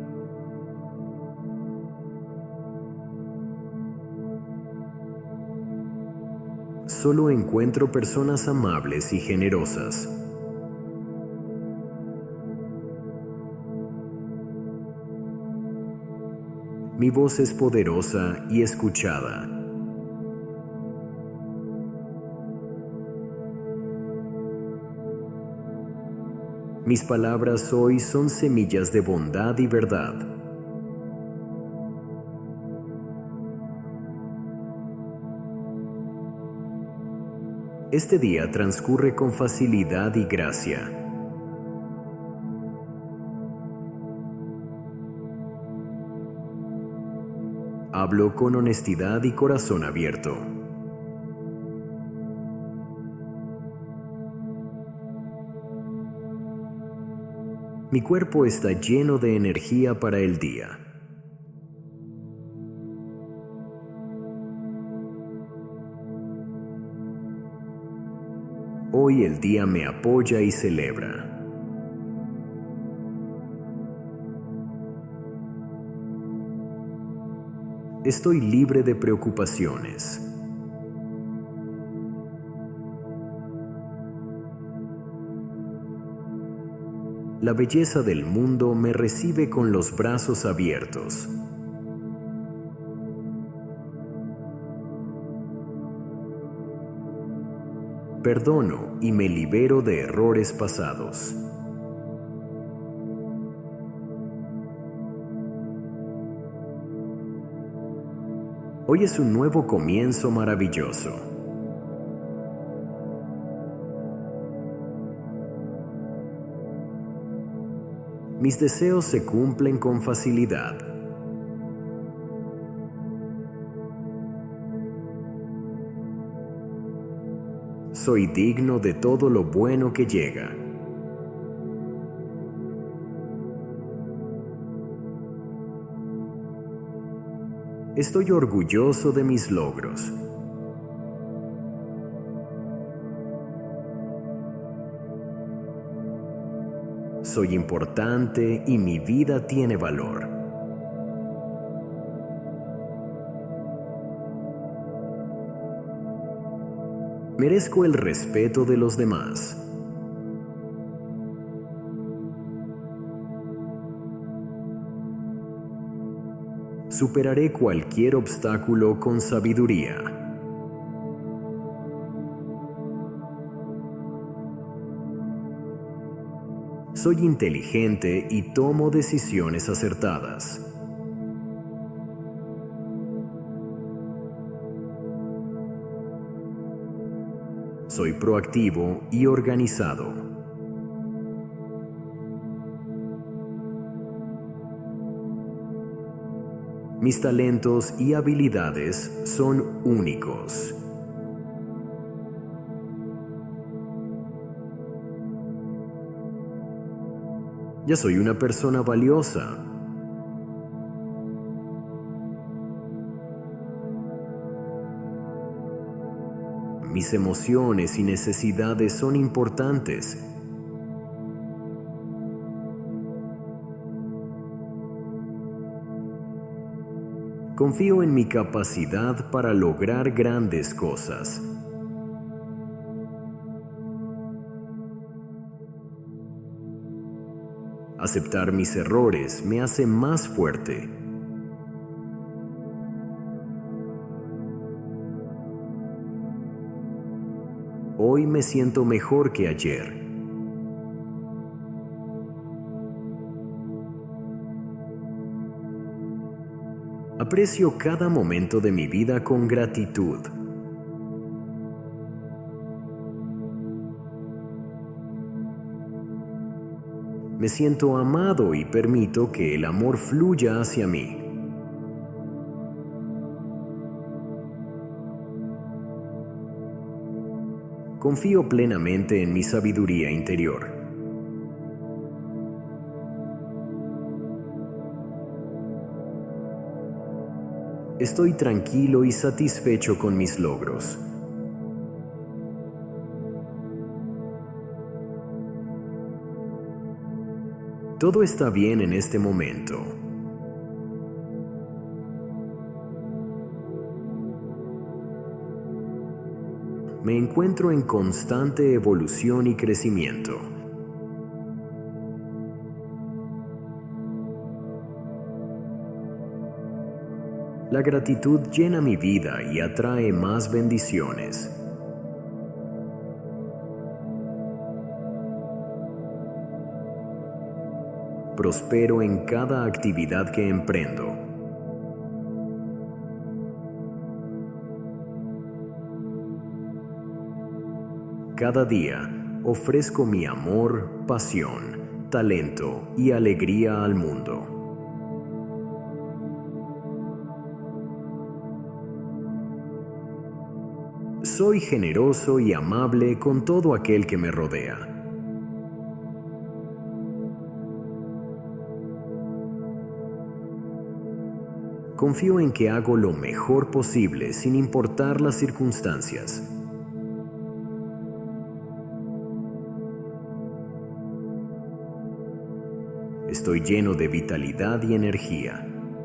Solo encuentro personas amables y generosas. Mi voz es poderosa y escuchada. Mis palabras hoy son semillas de bondad y verdad. Este día transcurre con facilidad y gracia. Hablo con honestidad y corazón abierto. Mi cuerpo está lleno de energía para el día. Hoy el día me apoya y celebra. Estoy libre de preocupaciones. La belleza del mundo me recibe con los brazos abiertos. Perdono y me libero de errores pasados. Hoy es un nuevo comienzo maravilloso. Mis deseos se cumplen con facilidad. Soy digno de todo lo bueno que llega. Estoy orgulloso de mis logros. Soy importante y mi vida tiene valor. Merezco el respeto de los demás. Superaré cualquier obstáculo con sabiduría. Soy inteligente y tomo decisiones acertadas. Soy proactivo y organizado. Mis talentos y habilidades son únicos. Ya soy una persona valiosa. Mis emociones y necesidades son importantes. Confío en mi capacidad para lograr grandes cosas. Aceptar mis errores me hace más fuerte. Hoy me siento mejor que ayer. Aprecio cada momento de mi vida con gratitud. Me siento amado y permito que el amor fluya hacia mí. Confío plenamente en mi sabiduría interior. Estoy tranquilo y satisfecho con mis logros. Todo está bien en este momento. Me encuentro en constante evolución y crecimiento. La gratitud llena mi vida y atrae más bendiciones. Prospero en cada actividad que emprendo. Cada día ofrezco mi amor, pasión, talento y alegría al mundo. Soy generoso y amable con todo aquel que me rodea. Confío en que hago lo mejor posible sin importar las circunstancias. Estoy lleno de vitalidad y energía.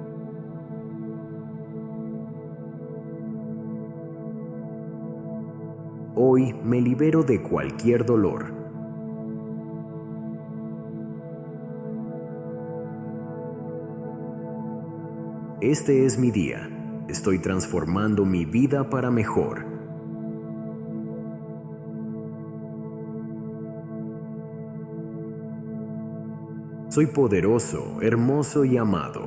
Hoy me libero de cualquier dolor. Este es mi día. Estoy transformando mi vida para mejor. Soy poderoso, hermoso y amado.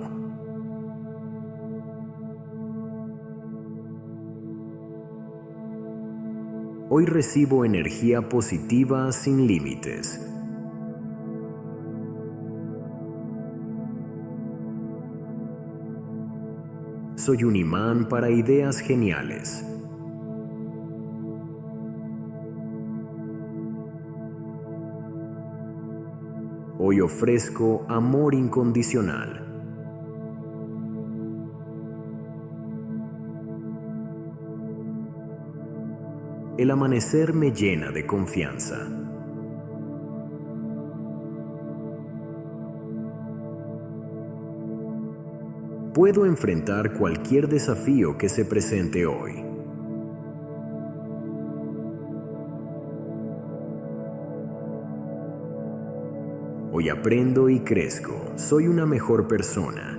Hoy recibo energía positiva sin límites. Soy un imán para ideas geniales. Hoy ofrezco amor incondicional. El amanecer me llena de confianza. Puedo enfrentar cualquier desafío que se presente hoy. Hoy aprendo y crezco. Soy una mejor persona.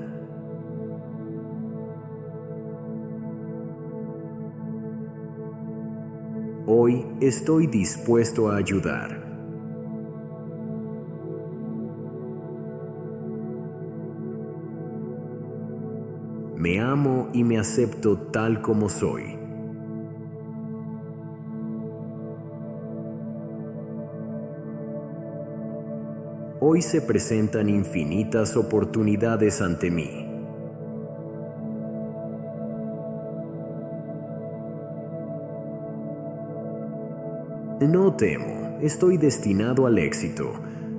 Hoy estoy dispuesto a ayudar. Me amo y me acepto tal como soy. Hoy se presentan infinitas oportunidades ante mí. No temo, estoy destinado al éxito.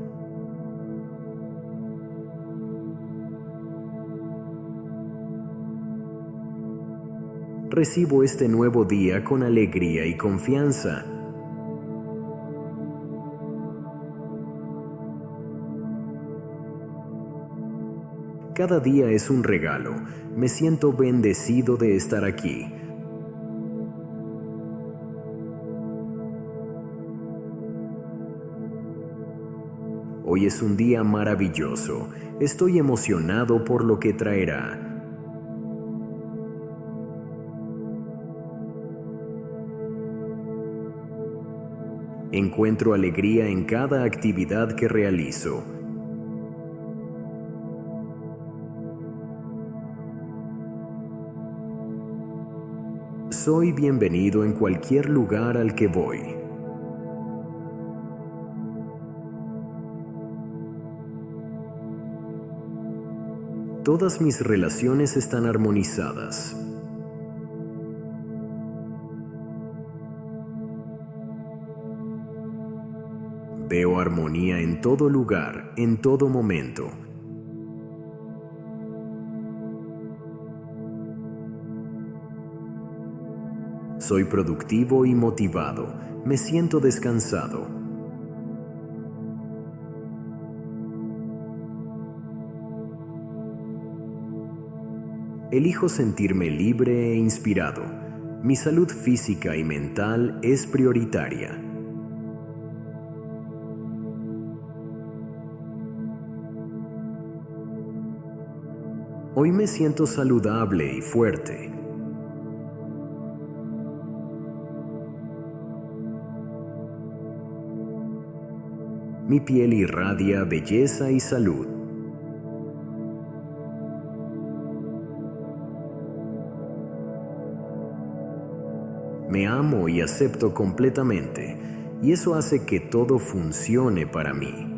Recibo este nuevo día con alegría y confianza. Cada día es un regalo. Me siento bendecido de estar aquí. Hoy es un día maravilloso. Estoy emocionado por lo que traerá. Encuentro alegría en cada actividad que realizo. Soy bienvenido en cualquier lugar al que voy. Todas mis relaciones están armonizadas. Veo armonía en todo lugar, en todo momento. Soy productivo y motivado. Me siento descansado. Elijo sentirme libre e inspirado. Mi salud física y mental es prioritaria. Hoy me siento saludable y fuerte. Mi piel irradia belleza y salud. Me amo y acepto completamente, y eso hace que todo funcione para mí.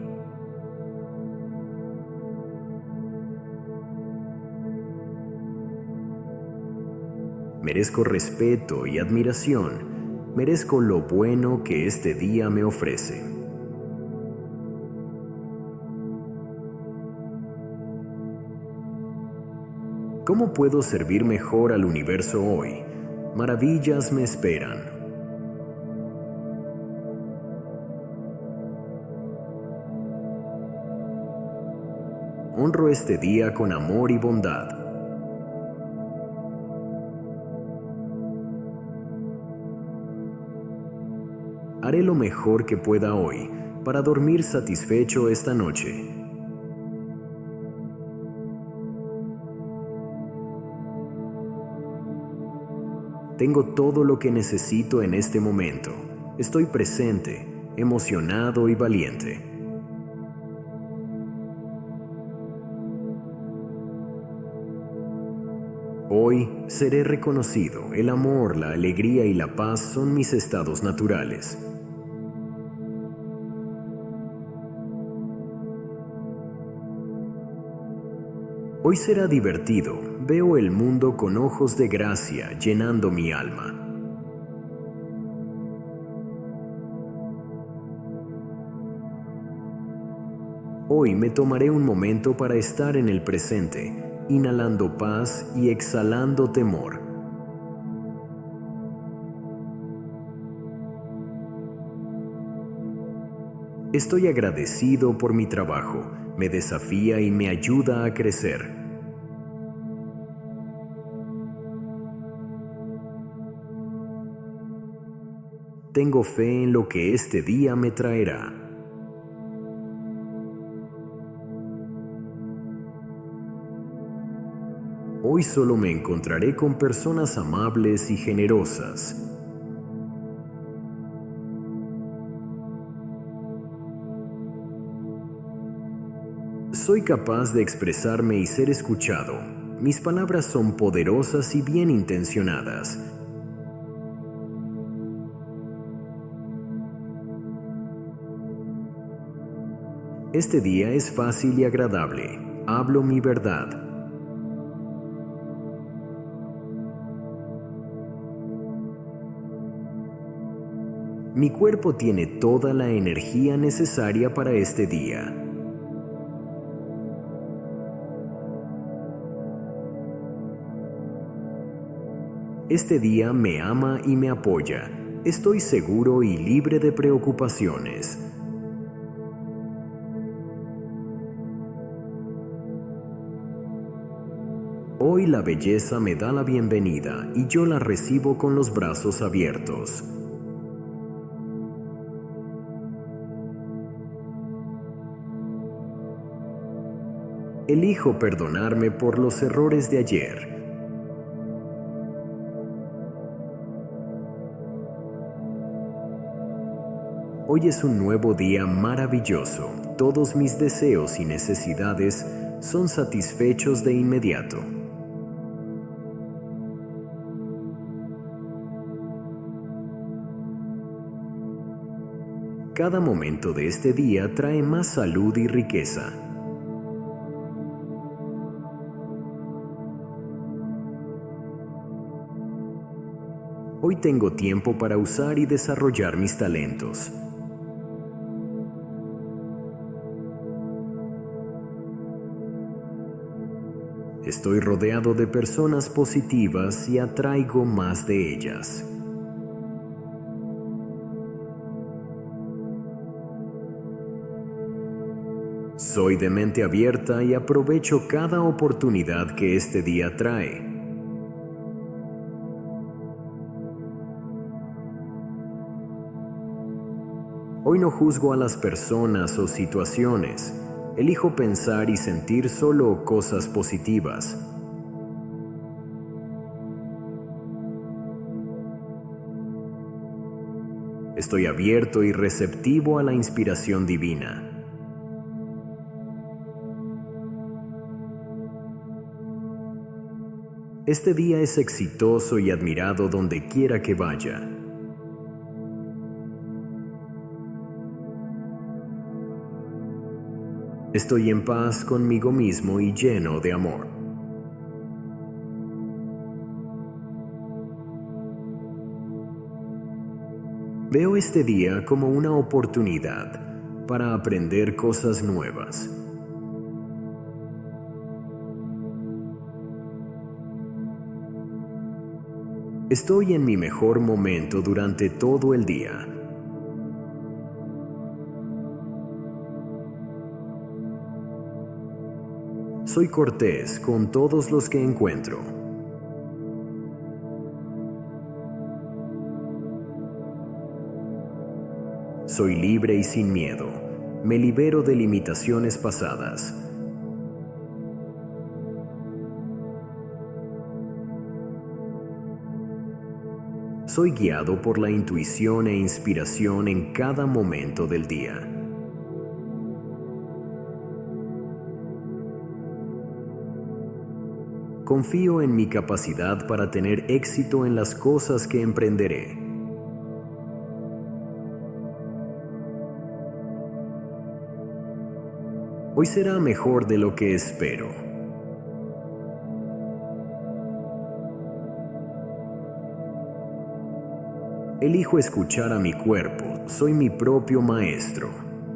Merezco respeto y admiración. Merezco lo bueno que este día me ofrece. ¿Cómo puedo servir mejor al universo hoy? Maravillas me esperan. Honro este día con amor y bondad. Haré lo mejor que pueda hoy para dormir satisfecho esta noche. Tengo todo lo que necesito en este momento. Estoy presente, emocionado y valiente. Hoy seré reconocido. El amor, la alegría y la paz son mis estados naturales. Hoy será divertido. Veo el mundo con ojos de gracia, llenando mi alma. Hoy me tomaré un momento para estar en el presente, inhalando paz y exhalando temor. Estoy agradecido por mi trabajo. Me desafía y me ayuda a crecer. Tengo fe en lo que este día me traerá. Hoy solo me encontraré con personas amables y generosas. Soy capaz de expresarme y ser escuchado. Mis palabras son poderosas y bien intencionadas. Este día es fácil y agradable. Hablo mi verdad. Mi cuerpo tiene toda la energía necesaria para este día. Este día me ama y me apoya. Estoy seguro y libre de preocupaciones. Hoy la belleza me da la bienvenida y yo la recibo con los brazos abiertos. Elijo perdonarme por los errores de ayer. Hoy es un nuevo día maravilloso. Todos mis deseos y necesidades son satisfechos de inmediato. Cada momento de este día trae más salud y riqueza. Hoy tengo tiempo para usar y desarrollar mis talentos. Estoy rodeado de personas positivas y atraigo más de ellas. Soy de mente abierta y aprovecho cada oportunidad que este día trae. Hoy no juzgo a las personas o situaciones. Elijo pensar y sentir solo cosas positivas. Estoy abierto y receptivo a la inspiración divina. Este día es exitoso y admirado donde quiera que vaya. Estoy en paz conmigo mismo y lleno de amor. Veo este día como una oportunidad para aprender cosas nuevas. Estoy en mi mejor momento durante todo el día. Soy cortés con todos los que encuentro. Soy libre y sin miedo. Me libero de limitaciones pasadas. Soy guiado por la intuición e inspiración en cada momento del día. Confío en mi capacidad para tener éxito en las cosas que emprenderé. Hoy será mejor de lo que espero. Elijo escuchar a mi cuerpo. Soy mi propio maestro.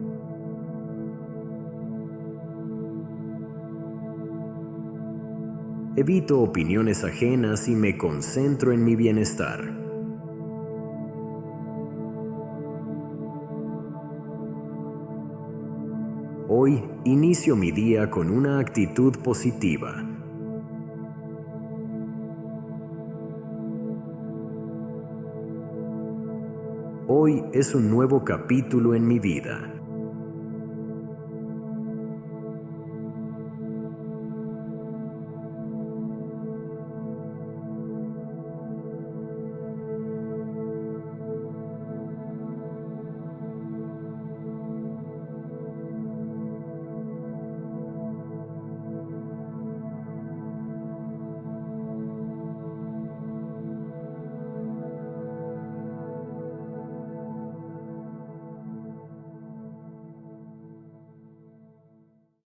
Evito opiniones ajenas y me concentro en mi bienestar. Hoy inicio mi día con una actitud positiva. Hoy es un nuevo capítulo en mi vida.